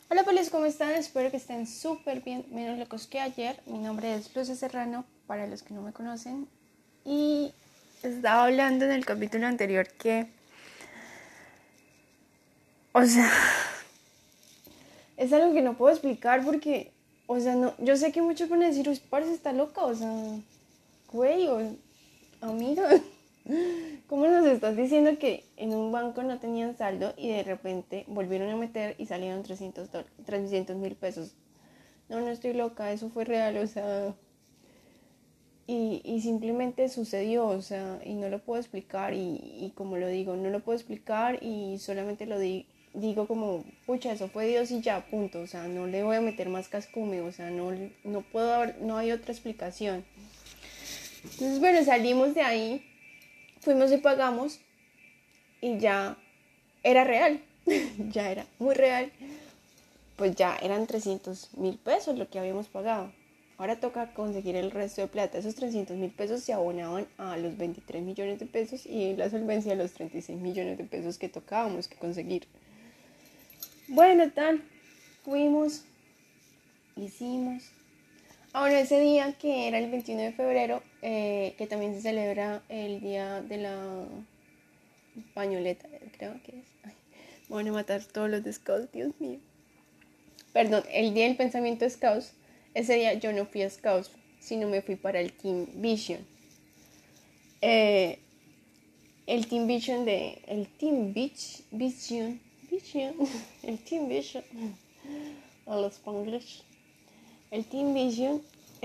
Hola Polis, ¿cómo están? Espero que estén súper bien, menos locos que ayer. Mi nombre es Lucia Serrano, para los que no me conocen. Y estaba hablando en el capítulo anterior que, o sea, es algo que no puedo explicar porque, no, yo sé que muchos van a decir, parce, está loca, güey, amiga, ¿cómo nos estás diciendo que en un banco no tenían saldo y de repente volvieron a meter y salieron 300,000 pesos? No, no estoy loca, eso fue real, y simplemente sucedió, y no lo puedo explicar, y como lo digo, no lo puedo explicar y solamente digo como, pucha, eso fue Dios y ya, punto, no le voy a meter más cascume, no puedo no hay otra explicación. Entonces, bueno, salimos de ahí, fuimos y pagamos, y ya era real, ya era muy real, pues ya eran 300,000 pesos lo que habíamos pagado. Ahora toca conseguir el resto de plata. Esos 300,000 pesos se abonaban a los 23 millones de pesos y la solvencia a los 36 millones de pesos que tocábamos que conseguir. Bueno, tal, fuimos, hicimos. Bueno, ese día que era el 21 de febrero, que también se celebra el día de la pañoleta, creo que es. Ay, me van a matar todos los de Scouts, Dios mío. Perdón, el día del pensamiento Scouts. Ese día yo no fui a Scouts, sino me fui para el Team Vision. El Team Vision el Team Vision, el Team Vision, a los Spanglish, el Team Vision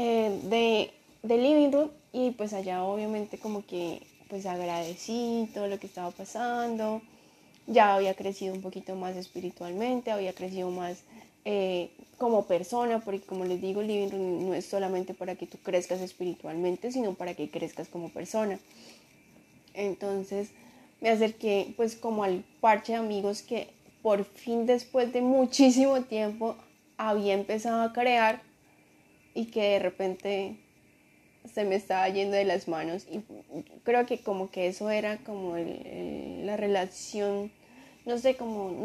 de Living Room, y pues allá obviamente como que pues agradecí todo lo que estaba pasando. Ya había crecido un poquito más espiritualmente, había crecido más como persona, porque como les digo, Living Room no es solamente para que tú crezcas espiritualmente, sino para que crezcas como persona. Entonces me acerqué pues como al parche de amigos que por fin, después de muchísimo tiempo, había empezado a crear, y que de repente se me estaba yendo de las manos, y creo que como que eso era como la relación, no sé,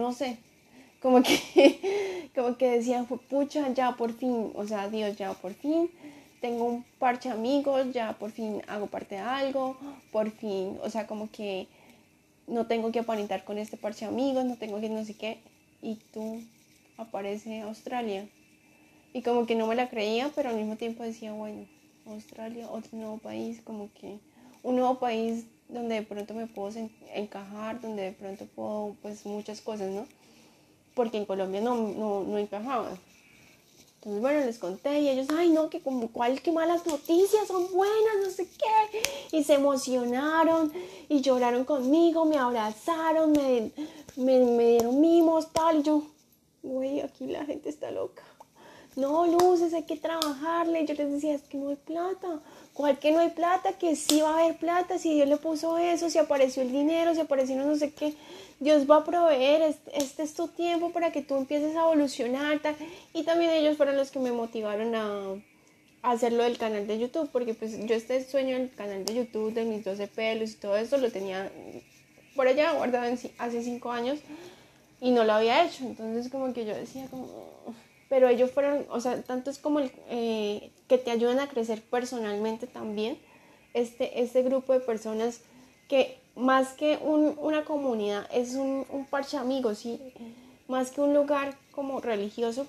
como que como que decían, pucha, ya por fin, Dios, ya por fin tengo un parche de amigos, ya por fin hago parte de algo, por fin, como que no tengo que aparentar con este parche de amigos, no tengo que no sé qué, y tú aparece Australia. Y como que no me la creía, pero al mismo tiempo decía, bueno, Australia, otro nuevo país, como que un nuevo país donde de pronto me puedo encajar, donde de pronto puedo, pues muchas cosas, ¿no? Porque en Colombia no encajaba. Entonces, bueno, les conté y ellos, ay, no, que como cuál, qué malas noticias, son buenas, no sé qué. Y se emocionaron y lloraron conmigo, me abrazaron, me dieron mimos, tal. Y yo, güey, aquí la gente está loca. No, Luces, hay que trabajarle. Yo les decía, es que no hay plata. ¿Cuál que no hay plata? Que sí va a haber plata. Si Dios le puso eso, si apareció el dinero, si apareció no sé qué. Dios va a proveer. Este es tu tiempo para que tú empieces a evolucionar. Tal. Y también ellos fueron los que me motivaron a hacerlo del canal de YouTube. Porque pues yo este sueño del canal de YouTube de mis 12 pelos y todo eso lo tenía por allá guardado hace 5 años. Y no lo había hecho. Entonces como que yo decía como... Pero ellos fueron, tanto es como que te ayudan a crecer personalmente también. Este grupo de personas que más que una comunidad, es un parche de amigos, ¿sí? Más que un lugar como religioso,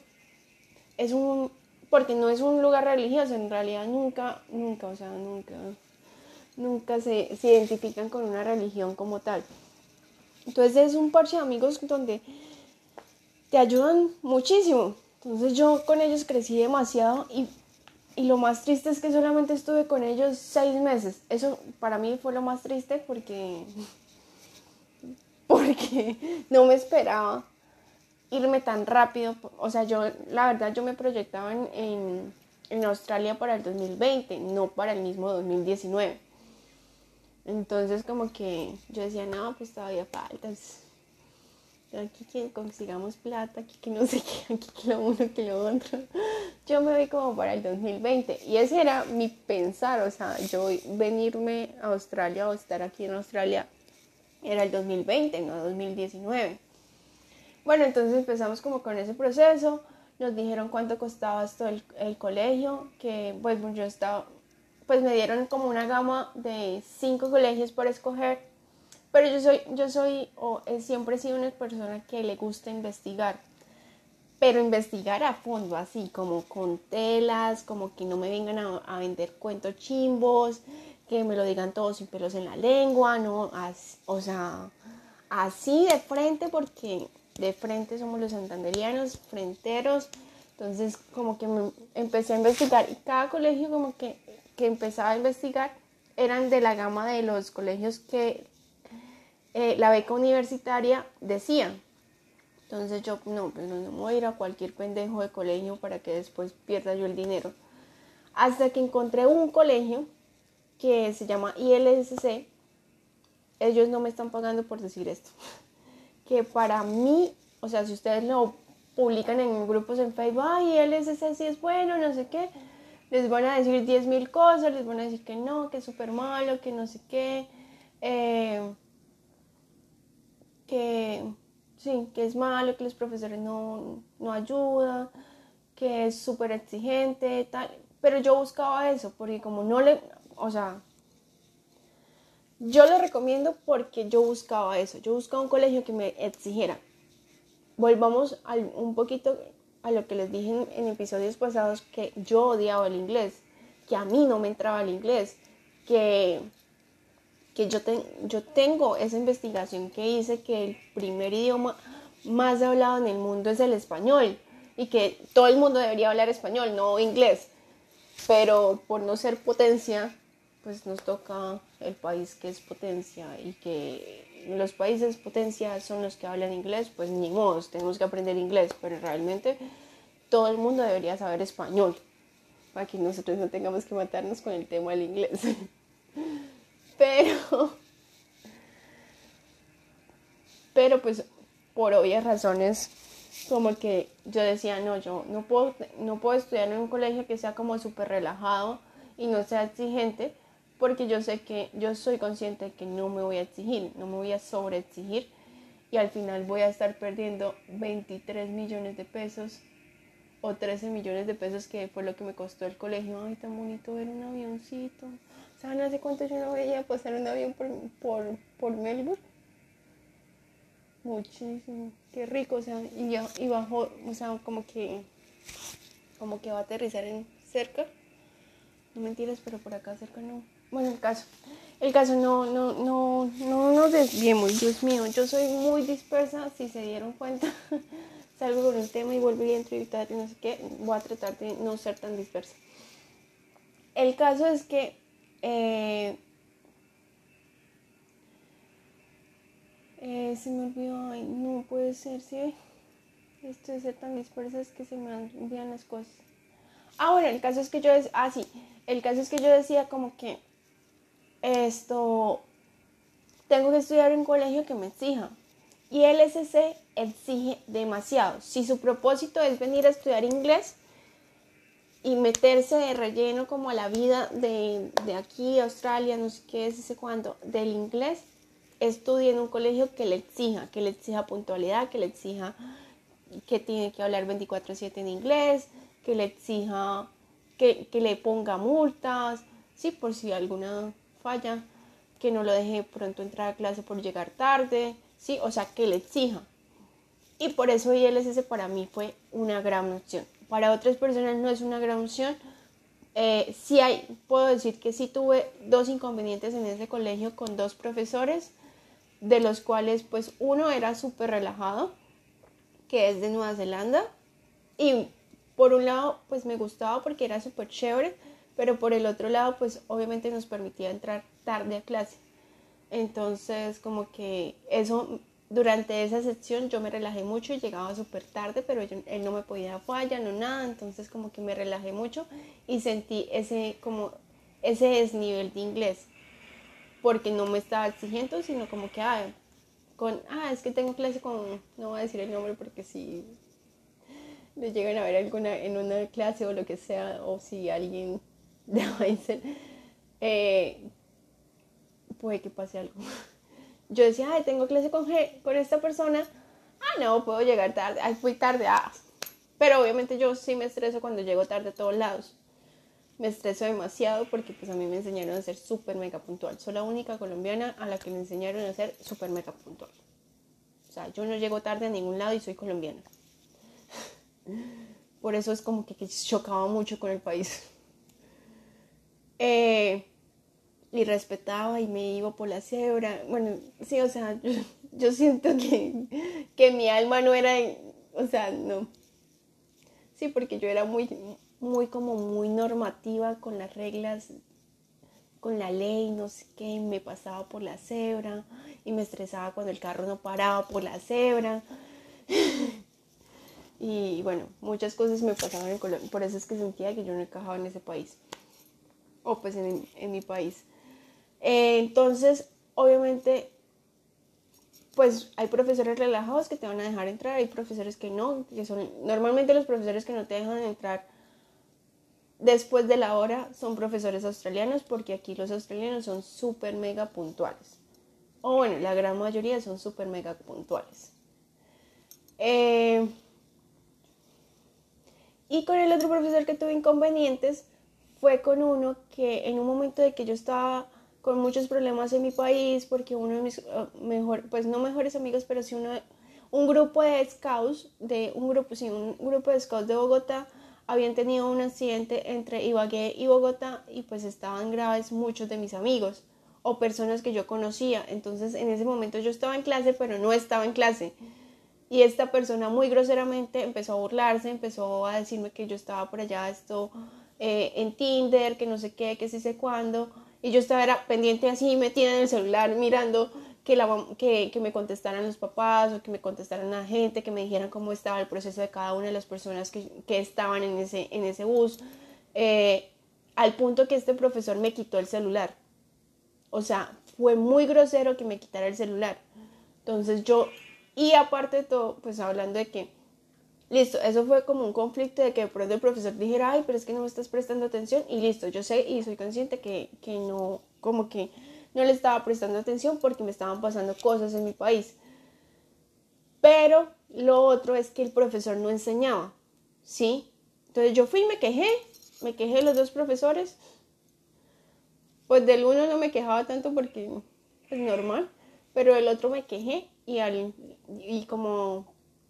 porque no es un lugar religioso, en realidad nunca se identifican con una religión como tal. Entonces es un parche de amigos donde te ayudan muchísimo. Entonces yo con ellos crecí demasiado, y lo más triste es que solamente estuve con ellos 6 meses. Eso para mí fue lo más triste porque no me esperaba irme tan rápido. La verdad yo me proyectaba en Australia para el 2020, no para el mismo 2019. Entonces como que yo decía, no, pues todavía falta. Aquí que consigamos plata, aquí que no sé qué, aquí que lo uno, que lo otro. Yo me vi como para el 2020 y ese era mi pensar, yo venirme a Australia o estar aquí en Australia era el 2020, no 2019. Bueno, entonces empezamos como con ese proceso, nos dijeron cuánto costaba esto el colegio, que pues yo estaba, pues me dieron como una gama de 5 colegios por escoger, pero siempre he sido una persona que le gusta investigar, pero investigar a fondo, así como con telas, como que no me vengan a vender cuentos chimbos, que me lo digan todos sin pelos en la lengua, no, o sea, así de frente, porque de frente somos los santanderianos, fronteros. Entonces como que empecé a investigar y cada colegio como que empezaba a investigar eran de la gama de los colegios que la beca universitaria decía. Entonces yo, no, pues no me voy a ir a cualquier pendejo de colegio para que después pierda yo el dinero. Hasta que encontré un colegio que se llama ILSC. Ellos no me están pagando por decir esto. Que para mí, o sea, si ustedes lo publican en grupos en Facebook, ay, ILSC sí es bueno, no sé qué, les van a decir 10.000 cosas, les van a decir que no, que es súper malo, que no sé qué, que sí, que es malo, que los profesores no ayudan, que es súper exigente, tal. Pero yo buscaba eso, porque como no le, o sea, yo lo recomiendo porque yo buscaba eso, yo buscaba un colegio que me exigiera. Volvamos un poquito a lo que les dije en episodios pasados, que yo odiaba el inglés, que a mí no me entraba el inglés, que yo tengo esa investigación que hice que el primer idioma más hablado en el mundo es el español y que todo el mundo debería hablar español, no inglés, pero por no ser potencia, pues nos toca el país que es potencia y que los países potencia son los que hablan inglés, pues ni modo, tenemos que aprender inglés, pero realmente todo el mundo debería saber español para que nosotros no tengamos que matarnos con el tema del inglés. Pero pues por obvias razones, como que yo decía, no, yo no puedo estudiar en un colegio que sea como súper relajado y no sea exigente, porque yo soy consciente de que no me voy a exigir, no me voy a sobreexigir y al final voy a estar perdiendo 23 millones de pesos o 13 millones de pesos, que fue lo que me costó el colegio. Ay, tan bonito ver un avioncito. ¿Saben hace cuánto yo no veía pasar un avión por Melbourne? Muchísimo, qué rico, o sea, y bajó, o sea, como que va a aterrizar en cerca, no mentiras, pero por acá cerca no. Bueno, el caso no nos desviemos, Dios mío, yo soy muy dispersa, si se dieron cuenta, salgo con un tema y vuelvo y entro y tal, y no sé qué, voy a tratar de no ser tan dispersa. El caso es que se me olvidó, ay, no puede ser, ¿sí? Esto de ser tan dispersa es que se me olvidan las cosas. Bueno, el caso es que yo decía como que esto, tengo que estudiar en un colegio que me exija. Y el SC exige demasiado. Si su propósito es venir a estudiar inglés y meterse de relleno como a la vida de aquí, Australia, no sé qué, sé cuándo, del inglés, estudie en un colegio que le exija puntualidad, que le exija que tiene que hablar 24/7 en inglés, que le exija que le ponga multas, sí, por si alguna falla, que no lo deje pronto entrar a clase por llegar tarde, sí, o sea, que le exija. Y por eso ILSS para mí fue una gran opción. Para otras personas no es una gran opción. Puedo decir que sí tuve 2 inconvenientes en ese colegio con 2 profesores, de los cuales pues uno era súper relajado, que es de Nueva Zelanda, y por un lado pues me gustaba porque era súper chévere, pero por el otro lado pues obviamente nos permitía entrar tarde a clase. Entonces como que eso, durante esa sección yo me relajé mucho y llegaba súper tarde, pero él no me podía fallar, no nada, entonces como que me relajé mucho y sentí ese desnivel de inglés, porque no me estaba exigiendo, sino como que es que tengo clase con, no voy a decir el nombre porque si me llegan a ver en una clase o lo que sea, o si alguien de Einstein, puede que pase algo. Yo decía, tengo clase con esta persona. no, puedo llegar tarde, ay, fui tarde, Pero obviamente yo sí me estreso cuando llego tarde a todos lados. Me estreso demasiado porque pues a mí me enseñaron a ser súper mega puntual. Soy la única colombiana a la que me enseñaron a ser súper mega puntual. O sea, yo no llego tarde a ningún lado y soy colombiana. Por eso es como que chocaba mucho con el país. Y respetaba y me iba por la cebra. Bueno, sí, o sea, yo siento que mi alma no era, o sea, no. Sí, porque yo era muy normativa con las reglas, con la ley, no sé qué, me pasaba por la cebra y me estresaba cuando el carro no paraba por la cebra. Y bueno, muchas cosas me pasaban en Colombia, por eso es que sentía que yo no encajaba en ese país, o pues en mi país. Entonces, obviamente, pues hay profesores relajados que te van a dejar entrar, hay profesores que no, que son normalmente los profesores que no te dejan entrar después de la hora son profesores australianos, porque aquí los australianos son súper mega puntuales. O bueno, la gran mayoría son súper mega puntuales. Y con el otro profesor que tuve inconvenientes fue con uno que en un momento de que yo estaba con muchos problemas en mi país, porque uno de mis pues no mejores amigos, pero sí un grupo de scouts, un grupo de scouts de Bogotá, habían tenido un accidente entre Ibagué y Bogotá y pues estaban graves muchos de mis amigos o personas que yo conocía. Entonces en ese momento yo estaba en clase, pero no estaba en clase. Y esta persona muy groseramente empezó a burlarse, empezó a decirme que yo estaba por allá en Tinder, que no sé qué, que sí sé cuándo. Y yo estaba pendiente así, metida en el celular, mirando que me contestaran los papás o que me contestaran la gente, que me dijeran cómo estaba el proceso de cada una de las personas que estaban en ese bus. Al punto que este profesor me quitó el celular. O sea, fue muy grosero que me quitara el celular. Entonces y aparte de todo, pues hablando de que, listo, eso fue como un conflicto de que de pronto el profesor dijera, ay, pero es que no me estás prestando atención, y listo, yo sé y soy consciente que no, como que no le estaba prestando atención porque me estaban pasando cosas en mi país. Pero lo otro es que el profesor no enseñaba, ¿sí? Entonces yo fui y me quejé de los dos profesores. Pues del uno no me quejaba tanto porque es normal, pero del otro me quejé y como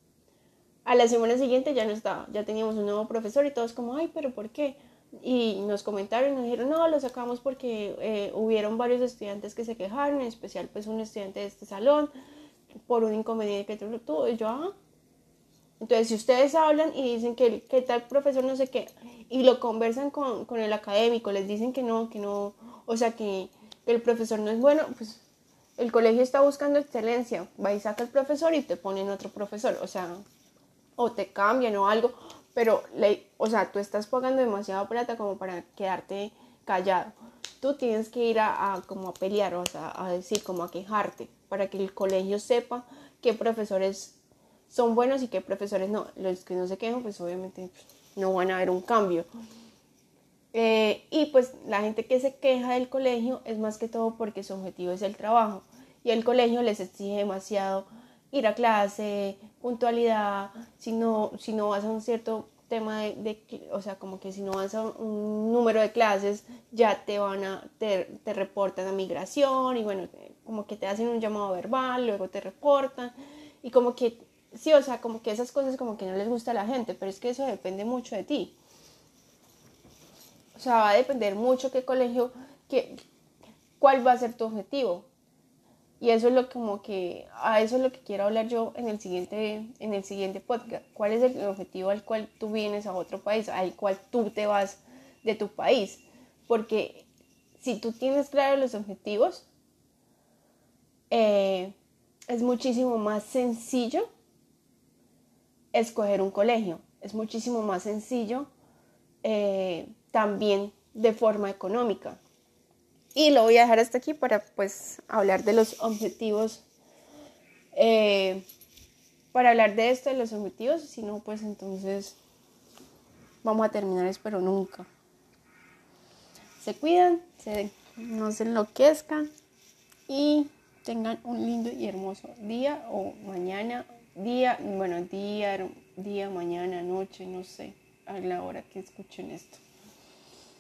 a la semana siguiente ya no estaba, ya teníamos un nuevo profesor y todos como, ay, pero ¿por qué? Y nos comentaron y nos dijeron, no, lo sacamos porque hubieron varios estudiantes que se quejaron, en especial pues un estudiante de este salón, por un inconveniente que tuvo. Y yo, Entonces, si ustedes hablan y dicen que tal profesor no sé qué, y lo conversan con el académico, les dicen que no, o sea, que el profesor no es bueno, pues el colegio está buscando excelencia, va y saca el profesor y te ponen otro profesor, o sea, o te cambian o algo, pero, o sea, tú estás pagando demasiada plata como para quedarte callado. Tú tienes que ir como a pelear, o sea, a decir, como a quejarte, para que el colegio sepa qué profesores son buenos y qué profesores no. Los que no se quejan, pues obviamente no van a haber un cambio. Y pues la gente que se queja del colegio es más que todo porque su objetivo es el trabajo. Y el colegio les exige demasiado ir a clase, puntualidad, si no vas a un cierto tema o sea, como que si no vas a un número de clases, ya te reportan a migración y bueno, como que te hacen un llamado verbal, luego te reportan y como que, sí, o sea, como que esas cosas como que no les gusta a la gente, pero es que eso depende mucho de ti. O sea, va a depender mucho qué colegio, cuál va a ser tu objetivo. Y eso es a eso es lo que quiero hablar yo en el siguiente podcast. ¿Cuál es el objetivo al cual tú vienes a otro país, al cual tú te vas de tu país? Porque si tú tienes claros los objetivos, es muchísimo más sencillo escoger un colegio. Es muchísimo más sencillo también de forma económica. Y lo voy a dejar hasta aquí para pues hablar de los objetivos, para hablar de esto, de los objetivos, si no pues entonces vamos a terminar, espero nunca. Se cuidan, no se enloquezcan y tengan un lindo y hermoso día o mañana día, mañana, noche, no sé, a la hora que escuchen esto.